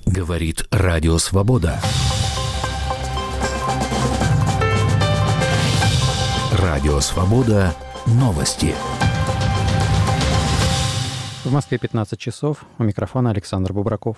Говорит Радио Свобода. Радио Свобода. Новости. В Москве 15 часов. У микрофона Александр Бубраков.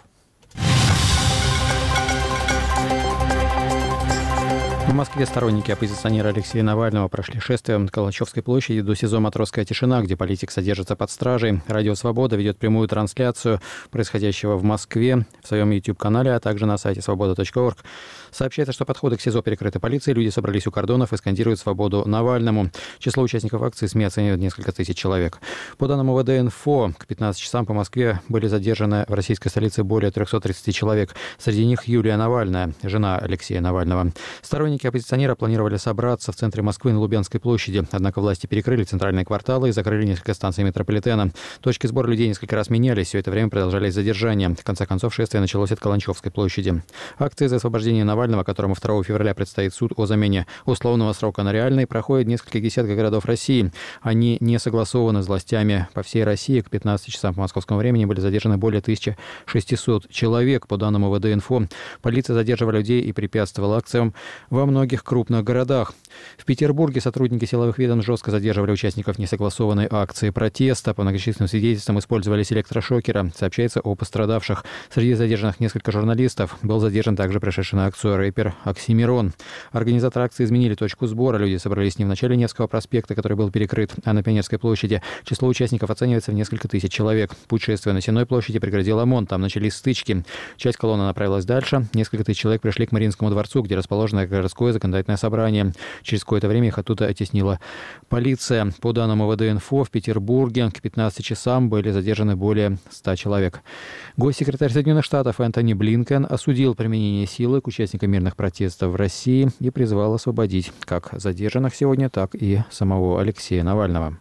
В Москве сторонники оппозиционера Алексея Навального прошли шествием от Каланчевской площади до СИЗО «Матросская тишина», где политик содержится под стражей. Радио «Свобода» ведет прямую трансляцию происходящего в Москве в своем YouTube-канале, а также на сайте свобода.орг. Сообщается, что подходы к СИЗО перекрыты полицией, люди собрались у кордонов и скандируют «Свободу Навальному». Число участников акции СМИ оценивают несколько тысяч человек. По данным УВД-Инфо, к 15 часам по Москве были задержаны в российской столице более 330 человек. Среди них Юлия Навальная, жена Алексея Навального. Сторонники оппозиционера планировали собраться в центре Москвы на Лубянской площади. Однако власти перекрыли центральные кварталы и закрыли несколько станций метрополитена. Точки сбора людей несколько раз менялись. Все это время продолжались задержания. В конце концов, шествие началось от Каланчевской площади. Акции за освобождение Навального, которому 2 февраля предстоит суд о замене условного срока на реальный, проходят в нескольких десятках городов России. Они не согласованы с властями по всей России. К 15 часам по московскому времени были задержаны более 1600 человек. По данным УВД-Инфо, полиция задерживала людей и препятствовала акциям во многих крупных городах. В Петербурге сотрудники силовых ведомств жестко задерживали участников несогласованной акции протеста. По многочисленным свидетельствам использовались электрошокеры. Сообщается о пострадавших. Среди задержанных несколько журналистов. Был задержан также пришедший на акцию рэпер Оксимирон. Организаторы акции изменили точку сбора. Люди собрались не в начале Невского проспекта, который был перекрыт, а на Пионерской площади. Число участников оценивается в несколько тысяч человек. Путь шествия на Сенной площади преградил ОМОН. Там начались стычки. Часть колонны направилась дальше. Несколько тысяч человек пришли к Мариинскому дворцу, где расположено городское законодательное собрание. Через какое-то время их оттуда оттеснила полиция. По данным УВД-Инфо, в Петербурге к 15 часам были задержаны более 100 человек. Госсекретарь Соединенных Штатов Энтони Блинкен осудил применение силы к участникам мирных протестов в России и призвал освободить как задержанных сегодня, так и самого Алексея Навального.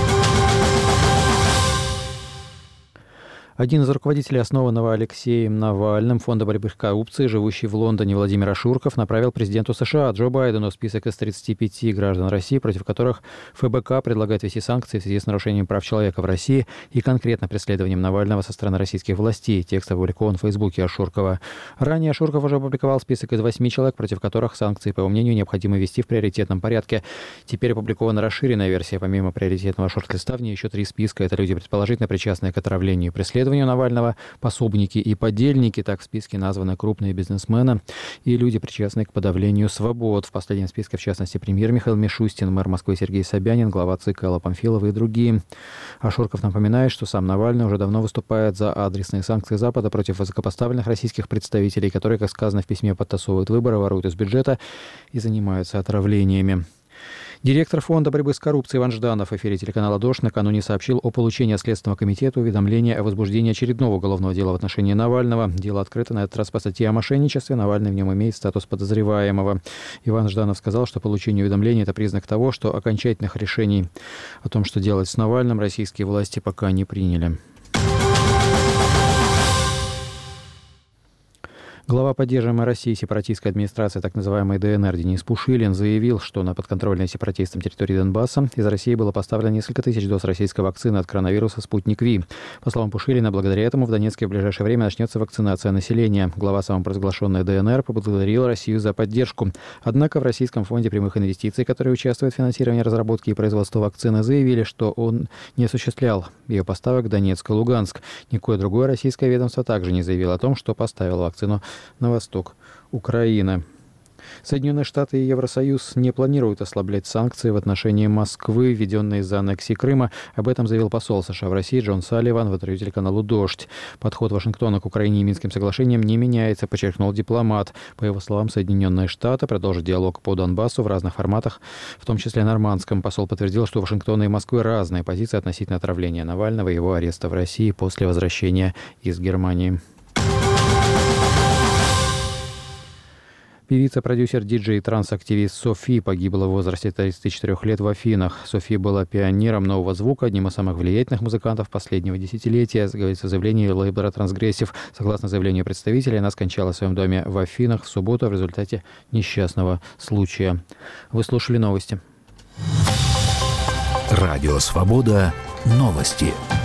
Один из руководителей основанного Алексеем Навальным фонда борьбы с коррупцией, живущий в Лондоне, Владимир Ашурков, направил президенту США Джо Байдену список из 35 граждан России, против которых ФБК предлагает ввести санкции в связи с нарушением прав человека в России и конкретно преследованием Навального со стороны российских властей. Текст опубликован в Фейсбуке Ашуркова. Ранее Ашурков уже опубликовал список из 8 человек, против которых санкции, по его мнению, необходимо ввести в приоритетном порядке. Теперь опубликована расширенная версия. Помимо приоритетного шорт-листа, в ней еще 3 списка. Это люди, предположительно причастные к отравлению и преследованию Навального, пособники и подельники. Так в списке названы крупные бизнесмены и люди, причастные к подавлению свобод. В последнем списке, в частности, премьер Михаил Мишустин, мэр Москвы Сергей Собянин, глава ЦИК Алла Памфилова и другие. Ашурков напоминает, что сам Навальный уже давно выступает за адресные санкции Запада против высокопоставленных российских представителей, которые, как сказано в письме, подтасовывают выборы, воруют из бюджета и занимаются отравлениями. Директор фонда борьбы с коррупцией Иван Жданов в эфире телеканала «Дождь» накануне сообщил о получении от Следственного комитета уведомления о возбуждении очередного уголовного дела в отношении Навального. Дело открыто на этот раз по статье о мошенничестве. Навальный в нем имеет статус подозреваемого. Иван Жданов сказал, что получение уведомления – это признак того, что окончательных решений о том, что делать с Навальным, российские власти пока не приняли. Глава поддерживаемой России сепаратистской администрации, так называемой ДНР, Денис Пушилин заявил, что на подконтрольной сепаратистам территории Донбасса из России было поставлено несколько тысяч доз российской вакцины от коронавируса «Спутник Ви». По словам Пушилина, благодаря этому в Донецке в ближайшее время начнется вакцинация населения. Глава самопровозглашенной ДНР поблагодарил Россию за поддержку. Однако в Российском фонде прямых инвестиций, который участвует в финансировании разработки и производства вакцины, заявили, что он не осуществлял ее поставок в Донецк и Луганск. Никакое другое российское ведомство также не заявило о том, что поставило вакцину на восток Украины. Соединенные Штаты и Евросоюз не планируют ослаблять санкции в отношении Москвы, введенные из-за аннексии Крыма. Об этом заявил посол США в России Джон Салливан в интервью телеканалу «Дождь». Подход Вашингтона к Украине и Минским соглашениям не меняется, подчеркнул дипломат. По его словам, Соединенные Штаты продолжат диалог по Донбассу в разных форматах, в том числе нормандском. Посол подтвердил, что у Вашингтона и Москвы разные позиции относительно отравления Навального и его ареста в России после возвращения из Германии. Певица, продюсер, диджей и транс-активист Софи погибла в возрасте 34 лет в Афинах. Софи была пионером нового звука, одним из самых влиятельных музыкантов последнего десятилетия, говорится в заявлении лейбла «Трансгрессив». Согласно заявлению представителей, она скончалась в своем доме в Афинах в субботу в результате несчастного случая. Вы слушали новости. Радио «Свобода». Новости.